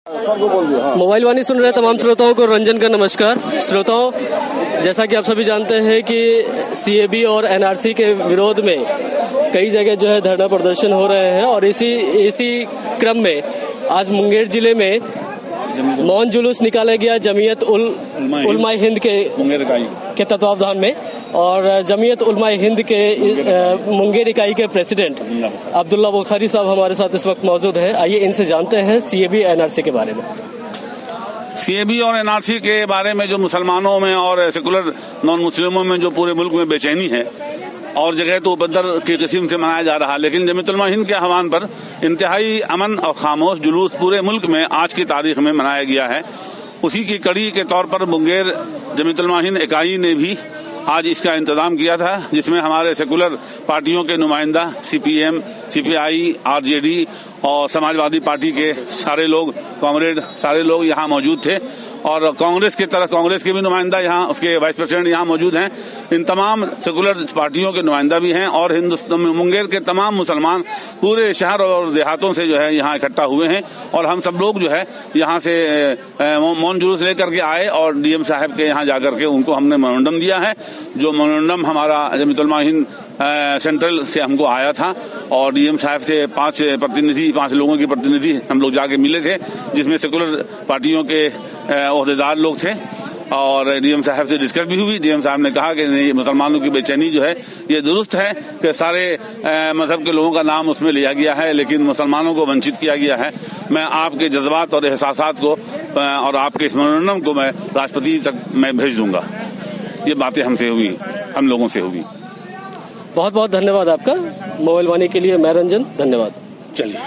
Mobile वाणी सुन रहे तमाम श्रोताओं को रंजन का नमस्कार। श्रोताओं, जैसा कि आप सभी जानते हैं कि सीएबी और एनआरसी के विरोध में कई जगह जो है धरना प्रदर्शन हो रहे हैं और इसी क्रम में आज मुंगेर जिले में मौन जुलूस निकाला गया जमीयत उलमा हिंद के तत्वावधान में। और जमीयत उलमा हिंद के मुंगेर इकाई के प्रेसिडेंट अब्दुल्ला बुखारी साहब हमारे साथ इस वक्त मौजूद हैं। आइए इनसे जानते हैं सीएबी एनआरसी के बारे में। सीएबी और एनआरसी के बारे में जो मुसलमानों में और सेकुलर नॉन मुस्लिमों में जो पूरे मुल्क में बेचैनी है और जगह तो उपद्रव की किस्म से मनाया जा रहा है, लेकिन जमीयत उलमा हिंद के आह्वान पर इंतहाई अमन और खामोश जुलूस पूरे मुल्क में आज की तारीख में मनाया गया है। उसी की कड़ी के तौर पर मुंगेर जमीयत उलमा हिंद इकाई ने भी आज इसका इंतजाम किया था, जिसमें हमारे सेकुलर पार्टियों के नुमाइंदा सीपीएम, सीपीआई, आरजेडी और समाजवादी पार्टी के सारे लोग, कॉमरेड सारे लोग यहाँ मौजूद थे। और कांग्रेस के भी नुमाइंदा यहाँ, उसके वाइस प्रेसिडेंट यहाँ मौजूद हैं। इन तमाम सेकुलर पार्टियों के नुमाइंदा भी हैं और हिंदुस्तान में मुंगेर के तमाम मुसलमान पूरे शहर और देहातों से जो है यहाँ इकट्ठा हुए हैं। और हम सब लोग जो है यहाँ से मौन जुलूस लेकर के आए और डीएम साहब के यहाँ जाकर के उनको हमने मेमोरेंडम दिया है। जो मेमोरेंडम हमारा जमीयत उलमा हिंद सेंट्रल से हमको आया था और डीएम साहब से 5 लोगों की प्रतिनिधि हम लोग जाके मिले थे, जिसमें सेकुलर पार्टियों के ओहदेदार लोग थे और डीएम साहब से डिस्कस भी हुई। डीएम साहब ने कहा कि नहीं, मुसलमानों की बेचैनी जो है ये दुरुस्त है कि सारे मजहब के लोगों का नाम उसमें लिया गया है, लेकिन मुसलमानों को वंचित किया गया है। मैं आपके जज्बात और एहसासात को और आपके इस मेमोरेंडम को मैं राष्ट्रपति तक मैं भेज दूंगा। ये बातें हमसे हुई, हम लोगों से हुई। बहुत बहुत धन्यवाद आपका। मोबाइल वाणी के लिए मैं रंजन, धन्यवाद। चलिए।